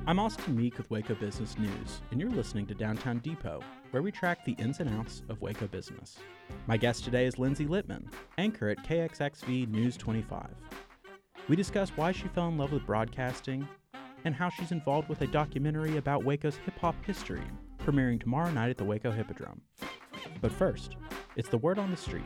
I'm Austin Meek with Waco Business News, and you're listening to Downtown Depot, where we track the ins and outs of Waco business. My guest today is Lindsay Littman, anchor at KXXV News 25. We discuss why she fell in love with broadcasting and how she's involved with a documentary about Waco's hip-hop history, premiering tomorrow night at the Waco Hippodrome. But first, it's the word on the street.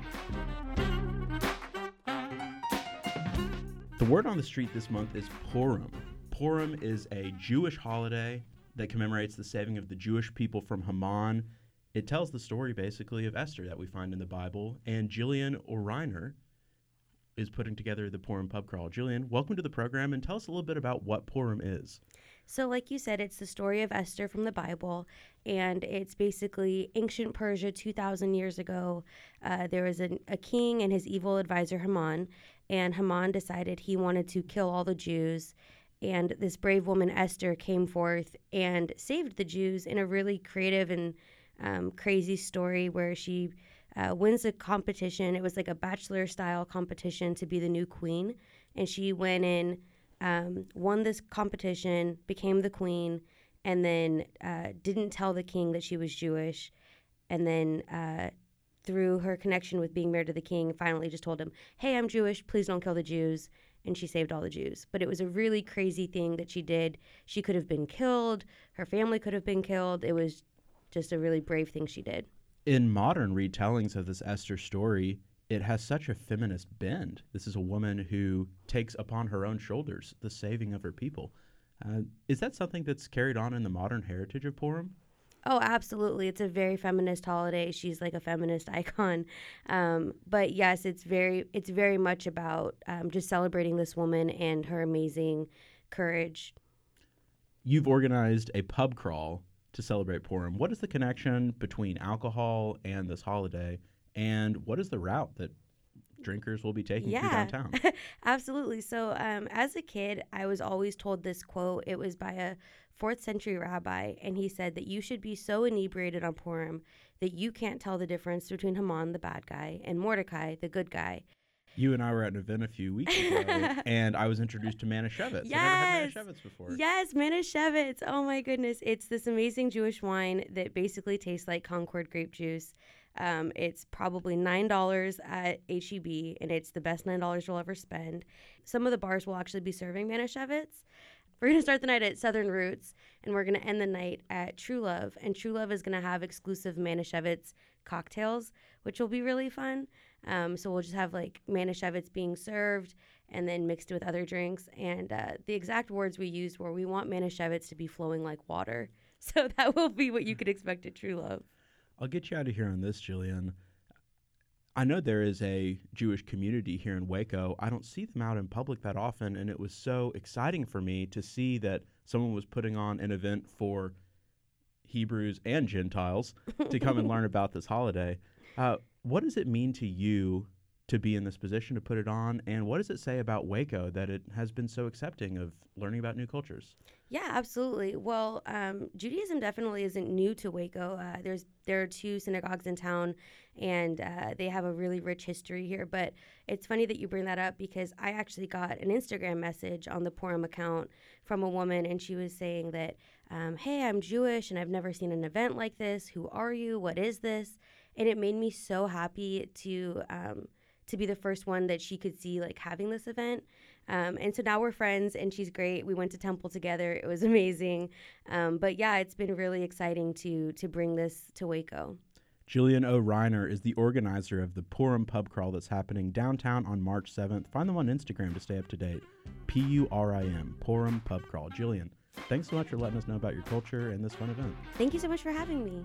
The word on the street this month is Purim. Purim is a Jewish holiday that commemorates the saving of the Jewish people from Haman. It tells the story, basically, of Esther that we find in the Bible, and Jillian O'Reiner is putting together the Purim pub crawl. Jillian, welcome to the program, and tell us a little bit about what Purim is. So like you said, it's the story of Esther from the Bible, and it's basically ancient Persia 2,000 years ago. There was a king and his evil advisor Haman, and Haman decided he wanted to kill all the Jews. And this brave woman, Esther, came forth and saved the Jews in a really creative and crazy story where she wins a competition. It was like a bachelor-style competition to be the new queen. And she went in, won this competition, became the queen, and then didn't tell the king that she was Jewish. And then through her connection with being married to the king, finally just told him, hey, I'm Jewish, please don't kill the Jews. And she saved all the Jews. But it was a really crazy thing that she did. She could have been killed. Her family could have been killed. It was just a really brave thing she did. In modern retellings of this Esther story, it has such a feminist bend. This is a woman who takes upon her own shoulders the saving of her people. Is that something that's carried on in the modern heritage of Purim? Oh, absolutely. It's a very feminist holiday. She's like a feminist icon. But yes, it's very much about just celebrating this woman and her amazing courage. You've organized a pub crawl to celebrate Purim. What is the connection between alcohol and this holiday, and what is the route that drinkers will be taking through downtown? Absolutely. So as a kid, I was always told this quote. It was by a 4th century rabbi, and he said that you should be so inebriated on Purim that you can't tell the difference between Haman, the bad guy, and Mordecai, the good guy. You and I were at an event a few weeks ago, and I was introduced to Manischewitz. Yes. I've never had Manischewitz before. Yes, Manischewitz. Oh, my goodness. It's this amazing Jewish wine that basically tastes like Concord grape juice. It's probably $9 at H-E-B, and it's the best $9 you'll ever spend. Some of the bars will actually be serving Manischewitz. We're going to start the night at Southern Roots, and we're going to end the night at True Love. And True Love is going to have exclusive Manischewitz cocktails, which will be really fun. So we'll just have like Manischewitz being served and then mixed with other drinks. And the exact words we used were, we want Manischewitz to be flowing like water. So that will be what you could expect at True Love. I'll get you out of here on this, Jillian. I know there is a Jewish community here in Waco. I don't see them out in public that often, and it was so exciting for me to see that someone was putting on an event for Hebrews and Gentiles to come and learn about this holiday. What does it mean to you to be in this position to put it on, and what does it say about Waco that it has been so accepting of learning about new cultures? Yeah, absolutely. Well, Judaism definitely isn't new to Waco. There are 2 synagogues in town, and they have a really rich history here. But it's funny that you bring that up because I actually got an Instagram message on the Purim account from a woman, and she was saying that, hey, I'm Jewish, and I've never seen an event like this. Who are you? What is this? And it made me so happy to be the first one that she could see like having this event. And so now we're friends, and she's great. We went to temple together. It was amazing. But yeah, it's been really exciting to bring this to Waco. Jillian O'Reiner is the organizer of the Purim pub crawl that's happening downtown on March 7th. Find them on Instagram to stay up to date. Purim, Purim pub crawl. Jillian, thanks so much for letting us know about your culture and this fun event. Thank you so much for having me.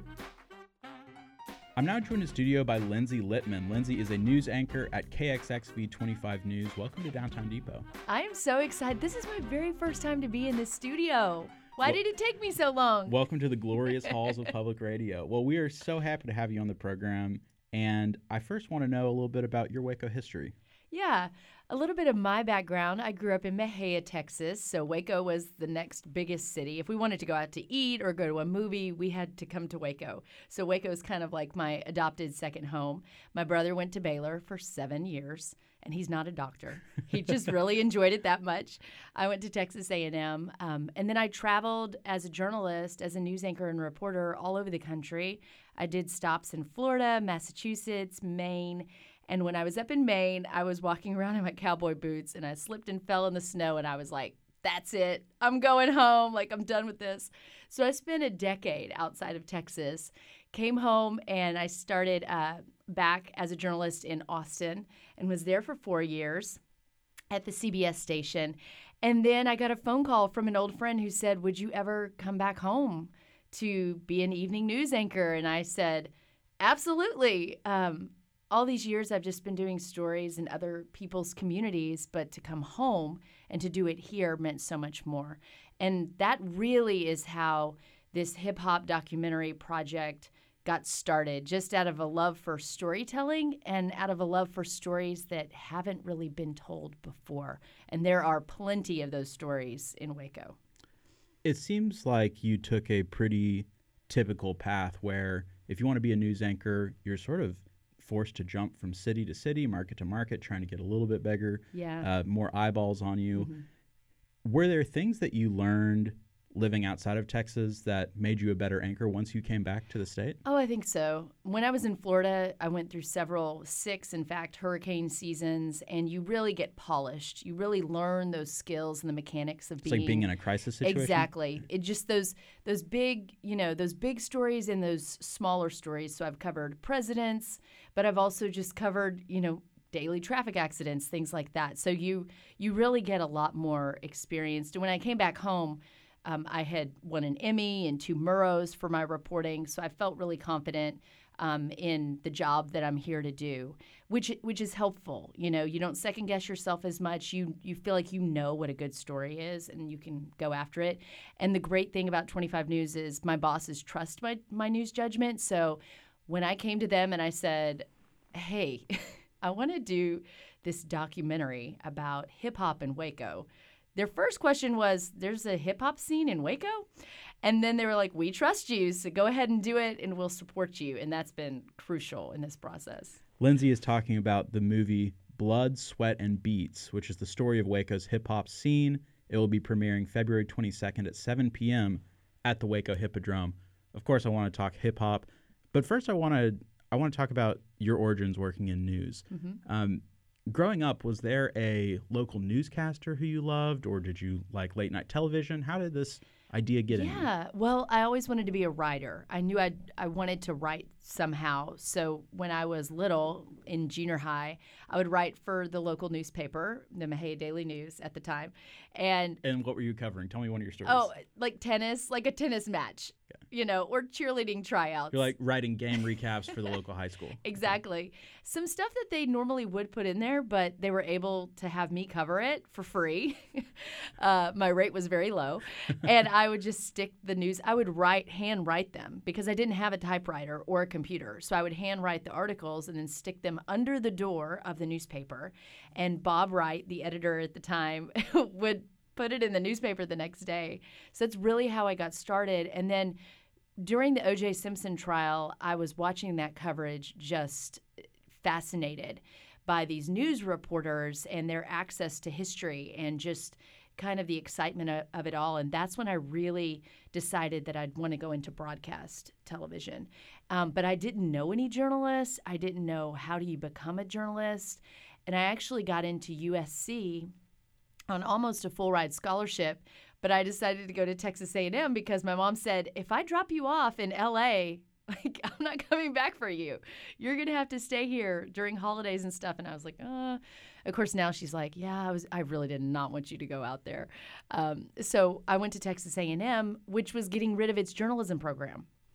I'm now joined in studio by Lindsay Littman. Lindsay is a news anchor at KXXV 25 News. Welcome to Downtown Depot. I am so excited. This is my very first time to be in this studio. Why did it take me so long? Welcome to the glorious halls of public radio. Well, we are so happy to have you on the program, and I first want to know a little bit about your Waco history. Yeah, a little bit of my background. I grew up in Mejia, Texas, so Waco was the next biggest city. If we wanted to go out to eat or go to a movie, we had to come to Waco. So Waco is kind of like my adopted second home. My brother went to Baylor for 7 years, and he's not a doctor. He just really enjoyed it that much. I went to Texas A&M, and then I traveled as a journalist, as a news anchor and reporter all over the country. I did stops in Florida, Massachusetts, Maine. And when I was up in Maine, I was walking around in my cowboy boots and I slipped and fell in the snow and I was like, that's it. I'm going home. Like, I'm done with this. So I spent a decade outside of Texas, came home, and I started back as a journalist in Austin and was there for 4 years at the CBS station. And then I got a phone call from an old friend who said, would you ever come back home to be an evening news anchor? And I said, absolutely. All these years I've just been doing stories in other people's communities, but to come home and to do it here meant so much more. And that really is how this hip-hop documentary project got started, just out of a love for storytelling and out of a love for stories that haven't really been told before. And there are plenty of those stories in Waco. It seems like you took a pretty typical path where if you want to be a news anchor, you're sort of forced to jump from city to city, market to market, trying to get a little bit bigger, more eyeballs on you. Mm-hmm. Were there things that you learned living outside of Texas that made you a better anchor once you came back to the state? Oh, I think so. When I was in Florida, I went through six, in fact, hurricane seasons, and you really get polished. You really learn those skills and the mechanics of It's like being in a crisis situation? Exactly. It just those big, those big stories and those smaller stories. So I've covered presidents, but I've also just covered, daily traffic accidents, things like that. So you really get a lot more experience. And when I came back home, I had won an Emmy and 2 Murrows for my reporting, so I felt really confident in the job that I'm here to do, which is helpful. You don't second guess yourself as much. You feel like you know what a good story is, and you can go after it. And the great thing about 25 News is my bosses trust my news judgment. So when I came to them and I said, "Hey, I want to do this documentary about hip hop in Waco," their first question was, there's a hip-hop scene in Waco? And then they were like, we trust you, so go ahead and do it, and we'll support you. And that's been crucial in this process. Lindsay is talking about the movie Blood, Sweat, and Beats, which is the story of Waco's hip-hop scene. It will be premiering February 22nd at 7 p.m. at the Waco Hippodrome. Of course, I want to talk hip-hop, but first I want to talk about your origins working in news. Mm-hmm. Growing up, was there a local newscaster who you loved, or did you like late night television? How did this idea get in you? Yeah, well, I always wanted to be a writer. I knew I wanted to write somehow. So when I was little, in junior high, I would write for the local newspaper, the Mejia Daily News at the time. And what were you covering? Tell me one of your stories. Oh, like tennis, like a tennis match, or cheerleading tryouts. You're like writing game recaps for the local high school. Exactly. Some stuff that they normally would put in there, but they were able to have me cover it for free. My rate was very low. And I would just stick the news. I would hand write them because I didn't have a typewriter or a computer. So I would hand write the articles and then stick them under the door of the newspaper. And Bob Wright, the editor at the time, would put it in the newspaper the next day. So that's really how I got started. And then during the O.J. Simpson trial, I was watching that coverage, just fascinated by these news reporters and their access to history and just kind of the excitement of it all. And that's when I really decided that I'd want to go into broadcast television. But I didn't know any journalists. I didn't know how do you become a journalist. And I actually got into USC on almost a full ride scholarship, but I decided to go to Texas A&M because my mom said, if I drop you off in LA, I'm not coming back for you. You're going to have to stay here during holidays and stuff. And I was like, Of course, now she's like, yeah, I really did not want you to go out there. So I went to Texas A&M, which was getting rid of its journalism program.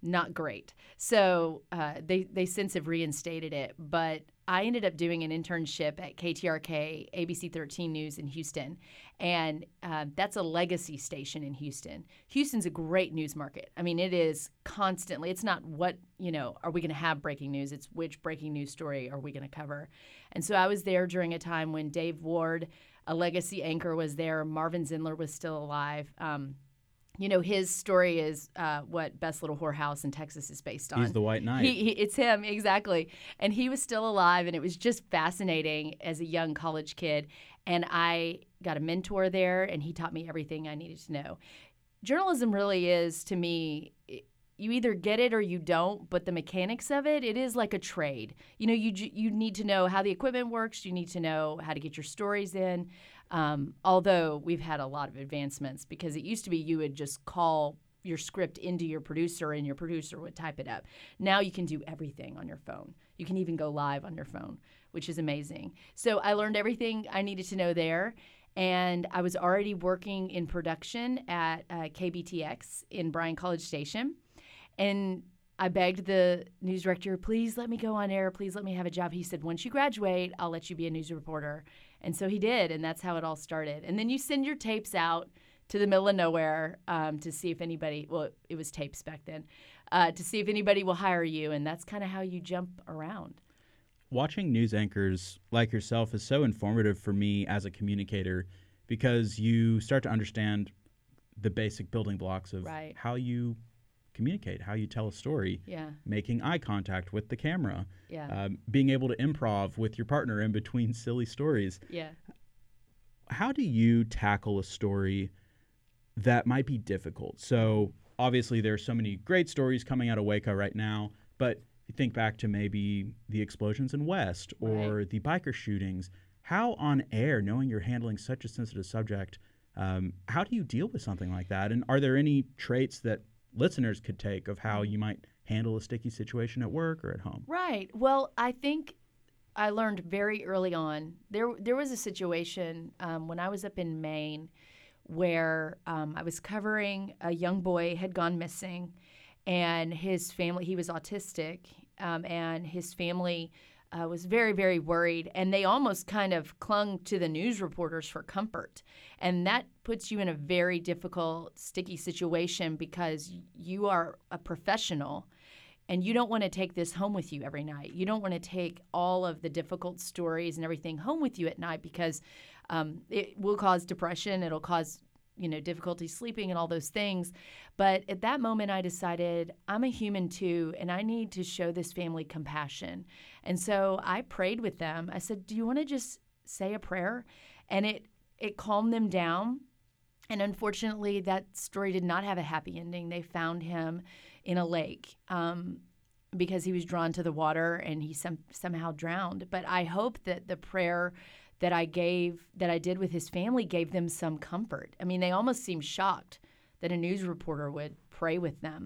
not great. So they since have reinstated it. But I ended up doing an internship at KTRK, ABC 13 News in Houston. And that's a legacy station in Houston. Houston's a great news market. I mean, it is constantly. It's not what, are we going to have breaking news? It's which breaking news story are we going to cover? And so I was there during a time when Dave Ward, a legacy anchor, was there. Marvin Zindler was still alive. His story is what Best Little Whorehouse in Texas is based on. He's the White Knight. It's him, exactly. And he was still alive, and it was just fascinating as a young college kid. And I got a mentor there, and he taught me everything I needed to know. Journalism really is, to me, you either get it or you don't, but the mechanics of it is like a trade. You need to know how the equipment works. You need to know how to get your stories in. Although we've had a lot of advancements, because it used to be you would just call your script into your producer and your producer would type it up. Now you can do everything on your phone. You can even go live on your phone, which is amazing. So I learned everything I needed to know there. And I was already working in production at KBTX in Bryan College Station. And I begged the news director, please let me go on air. Please let me have a job. He said, once you graduate, I'll let you be a news reporter. And so he did, and that's how it all started. And then you send your tapes out to the middle of nowhere to see if anybody, well, it was tapes back then, to see if anybody will hire you. And that's kind of how you jump around. Watching news anchors like yourself is so informative for me as a communicator, because you start to understand the basic building blocks of how you communicate, how you tell a story, making eye contact with the camera, being able to improv with your partner in between silly stories. How do you tackle a story that might be difficult? So obviously there are so many great stories coming out of Waco right now, but you think back to maybe the explosions in West or the biker shootings. How on air, knowing you're handling such a sensitive subject, how do you deal with something like that? And are there any traits that listeners could take of how you might handle a sticky situation at work or at home? Right. Well, I think I learned very early on. There was a situation when I was up in Maine where I was covering a young boy had gone missing, and his family, he was autistic, and his family was very, very worried, and they almost kind of clung to the news reporters for comfort. And that puts you in a very difficult, sticky situation, because you are a professional and you don't want to take this home with you every night. You don't want to take all of the difficult stories and everything home with you at night, because it will cause depression. It'll cause difficulty sleeping and all those things. But at that moment, I decided I'm a human too, and I need to show this family compassion. And so I prayed with them. I said, do you want to just say a prayer? And it calmed them down. And unfortunately, that story did not have a happy ending. They found him in a lake because he was drawn to the water, and he somehow drowned. But I hope that the prayer that I did with his family gave them some comfort. I mean, they almost seemed shocked that a news reporter would pray with them.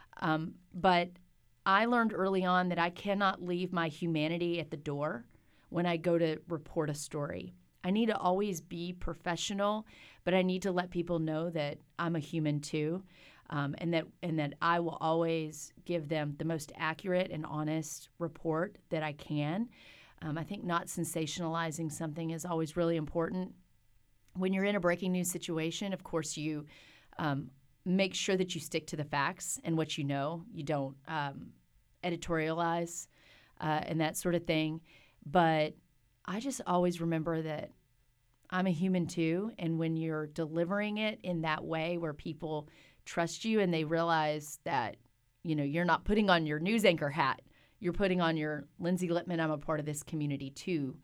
But I learned early on that I cannot leave my humanity at the door when I go to report a story. I need to always be professional, but I need to let people know that I'm a human too, and that I will always give them the most accurate and honest report that I can. I think not sensationalizing something is always really important. When you're in a breaking news situation, of course, you make sure that you stick to the facts and what you know. You don't editorialize and that sort of thing. But I just always remember that I'm a human too. And when you're delivering it in that way where people trust you and they realize that, you're not putting on your news anchor hat, you're putting on your Lindsay Lippman, I'm a part of this community too.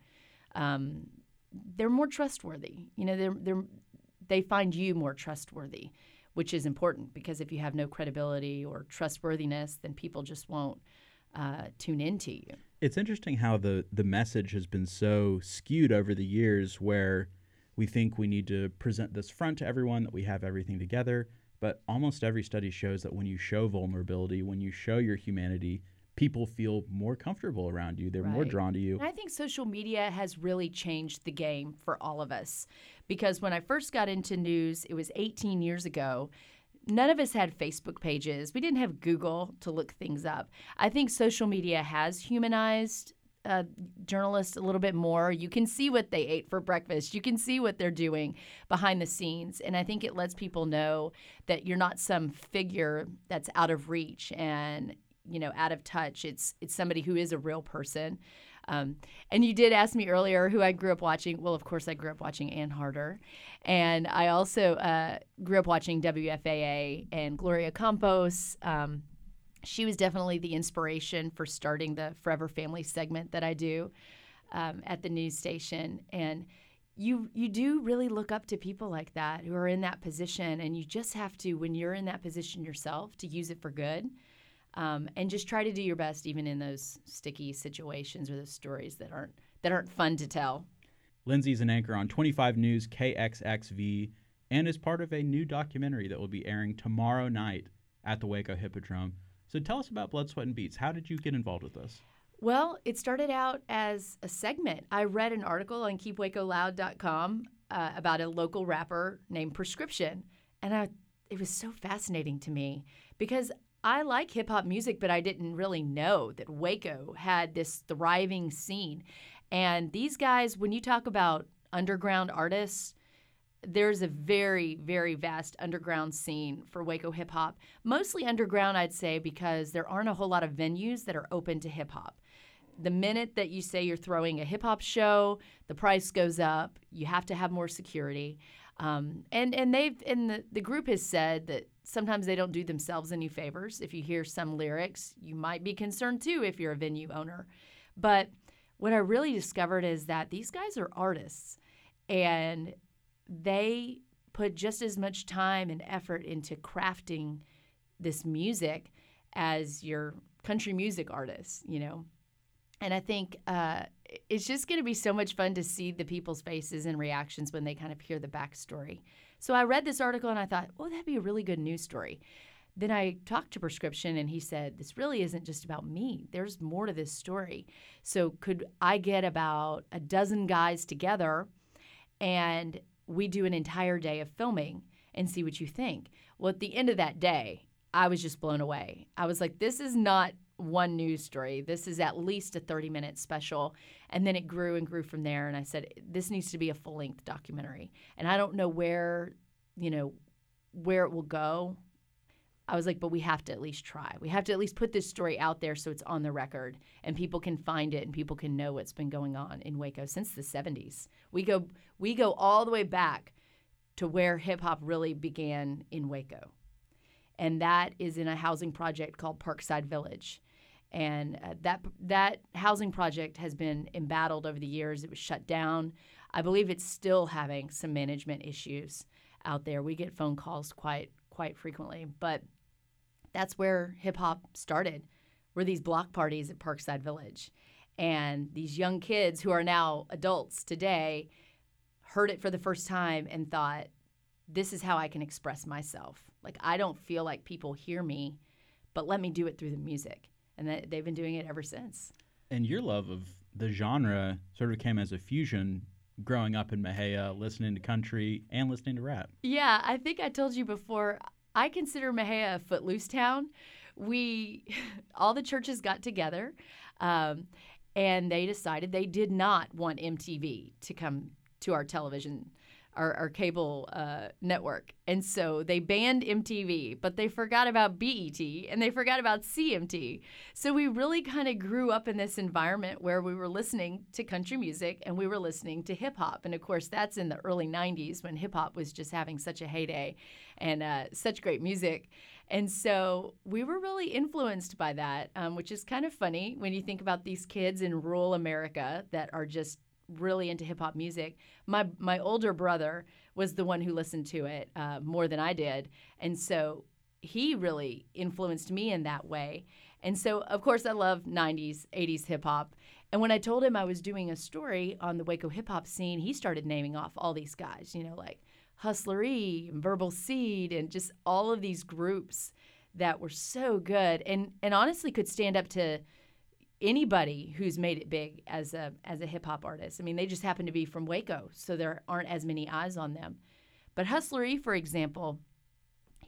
They're more trustworthy. They find you more trustworthy, which is important, because if you have no credibility or trustworthiness, then people just won't tune into you. It's interesting how the message has been so skewed over the years, where we think we need to present this front to everyone, that we have everything together. But almost every study shows that when you show vulnerability, when you show your humanity, people feel more comfortable around you. They're more drawn to you. And I think social media has really changed the game for all of us, because when I first got into news, it was 18 years ago. none of us had Facebook pages. We didn't have Google to look things up. I think social media has humanized journalists a little bit more. You can see what they ate for breakfast. You can see what they're doing behind the scenes. And I think it lets people know that you're not some figure that's out of reach and, out of touch. It's somebody who is a real person. And you did ask me earlier who I grew up watching. Well, of course, I grew up watching Ann Harder. And I also grew up watching WFAA and Gloria Campos. She was definitely the inspiration for starting the Forever Family segment that I do at the news station. And you do really look up to people like that who are in that position. And you just have to, when you're in that position yourself, to use it for good. And just try to do your best even in those sticky situations or those stories that aren't fun to tell. Lindsay's an anchor on 25 News KXXV and is part of a new documentary that will be airing tomorrow night at the Waco Hippodrome. So tell us about Blood, Sweat, and Beats. How did you get involved with this? Well, it started out as a segment. I read an article on KeepWacoLoud.com about a local rapper named Prescription, and it was so fascinating to me because I like hip-hop music, but I didn't really know that Waco had this thriving scene. And these guys, when you talk about underground artists, there's a very, very vast underground scene for Waco hip-hop. Mostly underground, I'd say, because there aren't a whole lot of venues that are open to hip-hop. The minute that you say you're throwing a hip-hop show, the price goes up. You have to have more security. And the group has said that sometimes they don't do themselves any favors. If you hear some lyrics, you might be concerned, too, if you're a venue owner. But what I really discovered is that these guys are artists, and they put just as much time and effort into crafting this music as your country music artists, And I think it's just going to be so much fun to see the people's faces and reactions when they kind of hear the backstory. So I read this article and I thought, that'd be a really good news story. Then I talked to Prescription and he said, this really isn't just about me. There's more to this story. So could I get about a dozen guys together and we do an entire day of filming and see what you think? Well, at the end of that day, I was just blown away. I was like, this is not one news story. This is at least a 30-minute special. And then it grew and grew from there. And I said, this needs to be a full-length documentary. And I don't know where it will go. I was like, but we have to at least try. We have to at least put this story out there so it's on the record and people can find it and people can know what's been going on in Waco since the 70s. We go all the way back to where hip-hop really began in Waco. And that is in a housing project called Parkside Village. And that housing project has been embattled over the years. It was shut down. I believe it's still having some management issues out there. We get phone calls quite frequently. But that's where hip-hop started, were these block parties at Parkside Village. And these young kids who are now adults today heard it for the first time and thought, this is how I can express myself. Like, I don't feel like people hear me, but let me do it through the music. And they've been doing it ever since. And your love of the genre sort of came as a fusion growing up in Mexia, listening to country and listening to rap. Yeah, I think I told you before, I consider Mexia a footloose town. All the churches got together, and they decided they did not want MTV to come to our television, our cable network. And so they banned MTV, but they forgot about BET and they forgot about CMT. So we really kind of grew up in this environment where we were listening to country music and we were listening to hip hop. And of course, that's in the early 90s when hip hop was just having such a heyday and such great music. And so we were really influenced by that, which is kind of funny when you think about these kids in rural America that are just really into hip-hop music. My older brother was the one who listened to it more than I did. And so he really influenced me in that way. And so, of course, I love 90s, 80s hip-hop. And when I told him I was doing a story on the Waco hip-hop scene, he started naming off all these guys, like Hustler E and Verbal Seed and just all of these groups that were so good and honestly could stand up to anybody who's made it big as a hip-hop artist. I mean, they just happen to be from Waco, so there aren't as many eyes on them. But Hustler E, for example,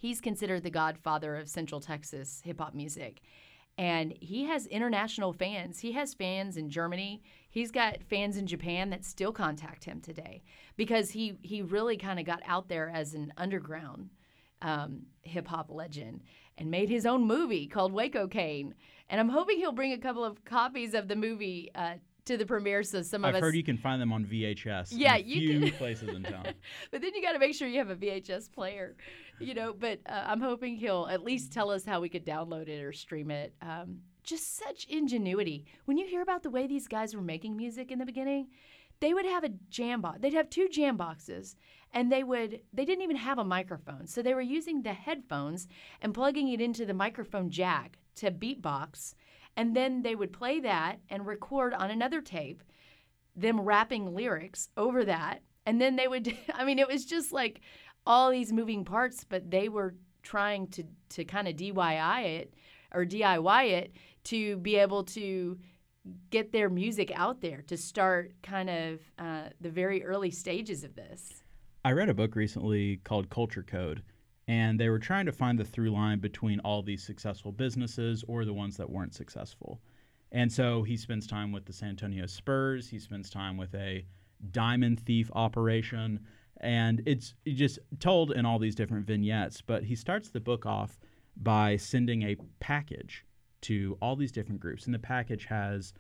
He's considered the godfather of Central Texas hip-hop music. And he has international fans. He has fans in Germany. He's got fans in Japan that still contact him today because he really kind of got out there as an underground hip-hop legend and made his own movie called Waco Kane. And I'm hoping he'll bring a couple of copies of the movie to the premiere so some of us... I've heard you can find them on VHS yeah, in a few places in town. But then you got to make sure you have a VHS player, but I'm hoping he'll at least tell us how we could download it or stream it. Just such ingenuity. When you hear about the way these guys were making music in the beginning, they would have a jam box. They'd have 2 jam boxes, and they didn't even have a microphone. So they were using the headphones and plugging it into the microphone jack to beatbox. And then they would play that and record on another tape them rapping lyrics over that. And then they would, it was just like all these moving parts, but they were trying to kind of DIY it to be able to get their music out there, to start kind of the very early stages of this. I read a book recently called Culture Code, and they were trying to find the through line between all these successful businesses or the ones that weren't successful. And so he spends time with the San Antonio Spurs. He spends time with a diamond thief operation. And it's just told in all these different vignettes. But he starts the book off by sending a package to all these different groups. And the package has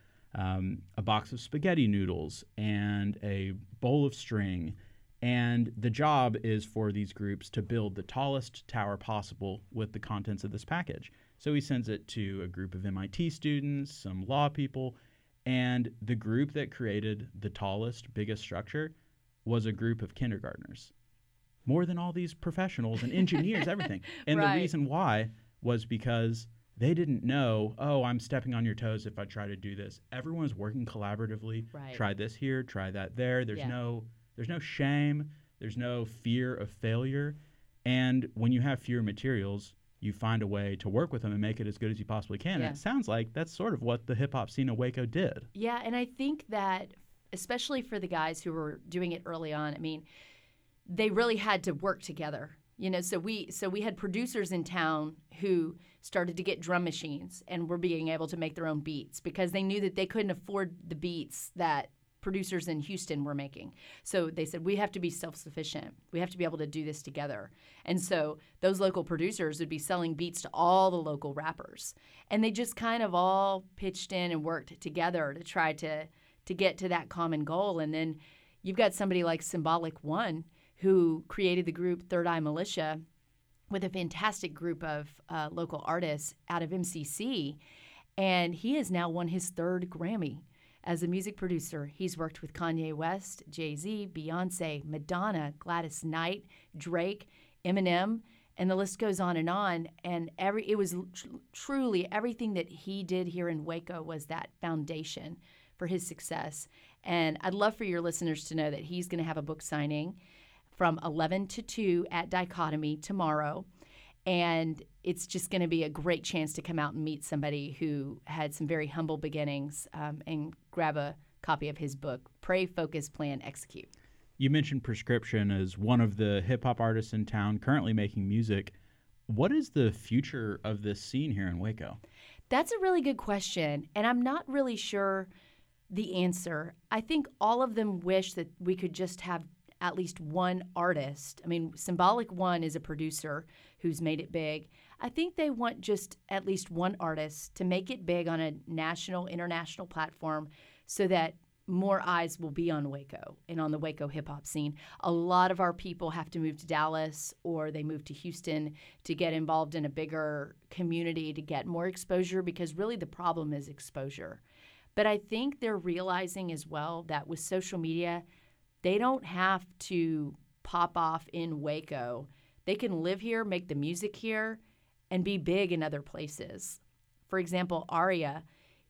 a box of spaghetti noodles and a bowl of string. And the job is for these groups to build the tallest tower possible with the contents of this package. So he sends it to a group of MIT students, some law people, and the group that created the tallest, biggest structure was a group of kindergartners. More than all these professionals and engineers, everything. And right. The reason why was because they didn't know, I'm stepping on your toes if I try to do this. Everyone's working collaboratively. Right. Try this here, try that there. There's no shame. There's no fear of failure. And when you have fewer materials, you find a way to work with them and make it as good as you possibly can. Yeah. And it sounds like that's sort of what the hip-hop scene of Waco did. Yeah, and I think that, especially for the guys who were doing it early on, they really had to work together. So we had producers in town who started to get drum machines and were being able to make their own beats because they knew that they couldn't afford the beats that producers in Houston were making. So they said, we have to be self-sufficient. We have to be able to do this together. And so those local producers would be selling beats to all the local rappers. And they just kind of all pitched in and worked together to try to get to that common goal. And then you've got somebody like Symbolic One who created the group Third Eye Militia with a fantastic group of local artists out of MCC. And he has now won his 3rd Grammy. As a music producer, he's worked with Kanye West, Jay-Z, Beyonce, Madonna, Gladys Knight, Drake, Eminem, and the list goes on. And it was truly everything that he did here in Waco was that foundation for his success. And I'd love for your listeners to know that he's going to have a book signing from 11 to 2 at Dichotomy tomorrow. And it's just going to be a great chance to come out and meet somebody who had some very humble beginnings and grab a copy of his book, Pray, Focus, Plan, Execute. You mentioned Prescription as one of the hip-hop artists in town currently making music. What is the future of this scene here in Waco? That's a really good question, and I'm not really sure the answer. I think all of them wish that we could just have at least one artist. Symbolic One is a producer who's made it big. I think they want just at least one artist to make it big on a national, international platform so that more eyes will be on Waco and on the Waco hip-hop scene. A lot of our people have to move to Dallas or they move to Houston to get involved in a bigger community to get more exposure because really the problem is exposure. But I think they're realizing as well that with social media, they don't have to pop off in Waco. They can live here, make the music here, and be big in other places. For example, Aria,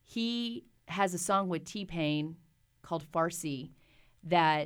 he has a song with T-Pain called Farsi that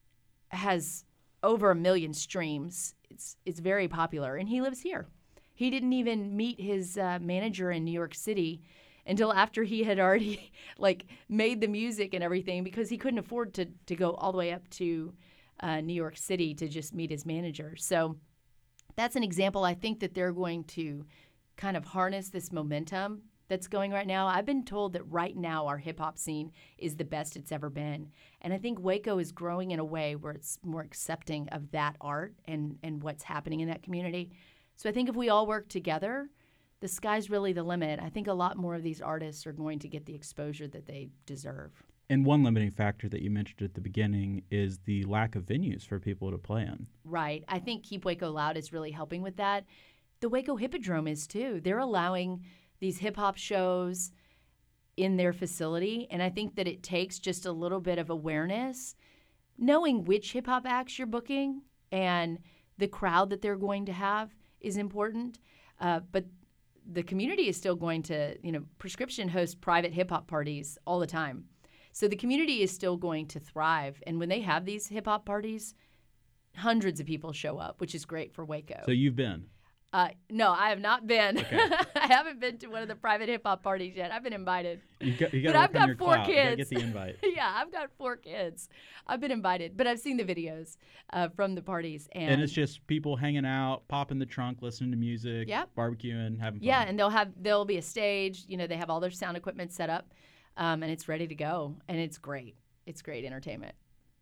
has over 1 million streams. It's very popular, and he lives here. He didn't even meet his manager in New York City until after he had already made the music and everything because he couldn't afford to go all the way up to New York City to just meet his manager. So that's an example. I think that they're going to kind of harness this momentum that's going right now. I've been told that right now our hip-hop scene is the best it's ever been. And I think Waco is growing in a way where it's more accepting of that art and what's happening in that community. So I think if we all work together, the sky's really the limit. I think a lot more of these artists are going to get the exposure that they deserve. And one limiting factor that you mentioned at the beginning is the lack of venues for people to play in. Right. I think Keep Waco Loud is really helping with that. The Waco Hippodrome is too. They're allowing these hip-hop shows in their facility, and I think that it takes just a little bit of awareness, knowing which hip-hop acts you're booking and the crowd that they're going to have is important. But the community is still going to, Prescription hosts private hip-hop parties all the time. So the community is still going to thrive. And when they have these hip-hop parties, hundreds of people show up, which is great for Waco. So you've been? No, I have not been. Okay. I haven't been to one of the private hip-hop parties yet. I've been invited. You got But to I've work on got your 4 clout. You got to kids. get the invite. Yeah, I've got 4 kids. I've been invited, but I've seen the videos from the parties. And it's just people hanging out, popping the trunk, listening to music, Yep. barbecuing, having fun. Yeah, and there'll be a stage. They have all their sound equipment set up, and it's ready to go, and it's great. It's great entertainment.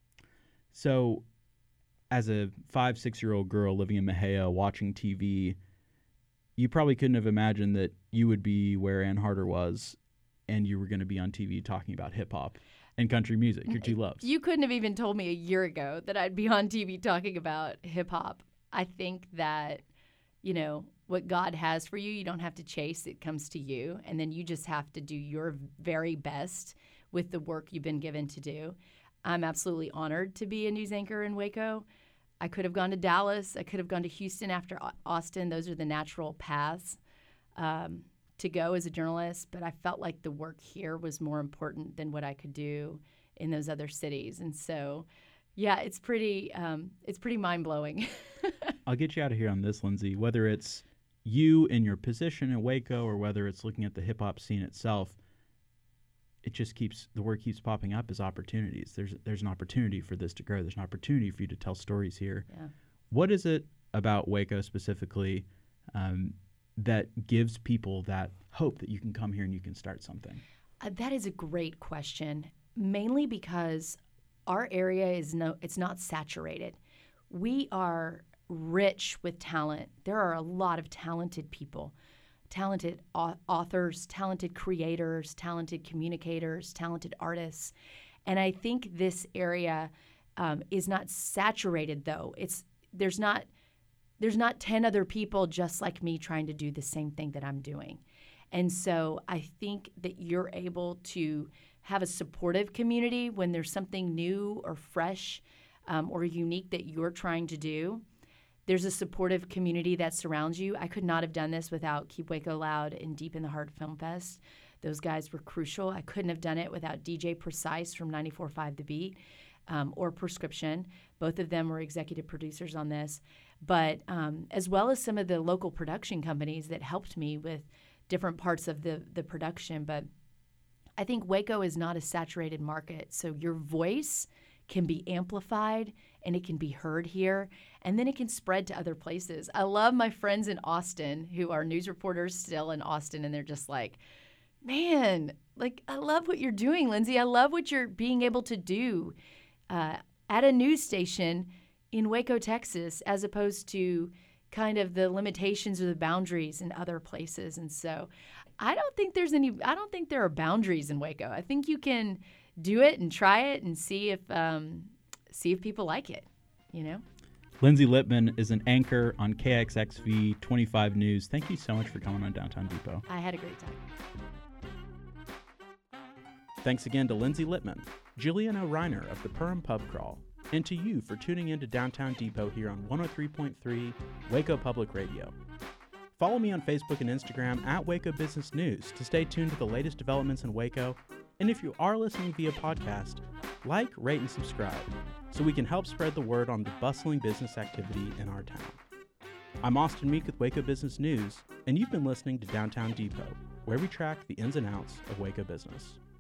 So, as a 5-6-year-old girl living in Mexia watching TV, you probably couldn't have imagined that you would be where Ann Harder was and you were going to be on TV talking about hip-hop and country music, your two loves. You couldn't have even told me a year ago that I'd be on TV talking about hip-hop. I think that, what God has for you, you don't have to chase. It comes to you, and then you just have to do your very best with the work you've been given to do. I'm absolutely honored to be a news anchor in Waco. I could have gone to Dallas. I could have gone to Houston after Austin. Those are the natural paths to go as a journalist. But I felt like the work here was more important than what I could do in those other cities. And so, yeah, it's pretty mind-blowing. I'll get you out of here on this, Lindsay. Whether it's you in your position in Waco or whether it's looking at the hip-hop scene itself, the word keeps popping up as opportunities. There's an opportunity for this to grow. There's an opportunity for you to tell stories here. Yeah. What is it about Waco specifically that gives people that hope that you can come here and you can start something? That is a great question, mainly because our area it's not saturated. We are rich with talent. There are a lot of talented people. Talented authors, talented creators, talented communicators, talented artists. And I think this area is not saturated, though. There's not 10 other people just like me trying to do the same thing that I'm doing. And so I think that you're able to have a supportive community when there's something new or fresh or unique that you're trying to do. There's a supportive community that surrounds you. I could not have done this without Keep Waco Loud and Deep in the Heart Film Fest. Those guys were crucial. I couldn't have done it without DJ Precise from 94.5 The Beat or Prescription. Both of them were executive producers on this. But as well as some of the local production companies that helped me with different parts of the production. But I think Waco is not a saturated market. So your voice can be amplified and it can be heard here, and then it can spread to other places. I love my friends in Austin who are news reporters still in Austin, and they're just like, man, I love what you're doing, Lindsay. I love what you're being able to do at a news station in Waco, Texas, as opposed to kind of the limitations or the boundaries in other places. And so I don't think there are boundaries in Waco. I think you can do it and try it and see if people like it, Lindsay Lippman is an anchor on KXXV 25 News. Thank you so much for coming on Downtown Depot. I had a great time. Thanks again to Lindsay Lippman, Jillian O'Reiner of the Perham Pub Crawl, and to you for tuning in to Downtown Depot here on 103.3 Waco Public Radio. Follow me on Facebook and Instagram at Waco Business News to stay tuned to the latest developments in Waco. And if you are listening via podcast, like, rate, and subscribe so we can help spread the word on the bustling business activity in our town. I'm Austin Meek with Waco Business News, and you've been listening to Downtown Depot, where we track the ins and outs of Waco business.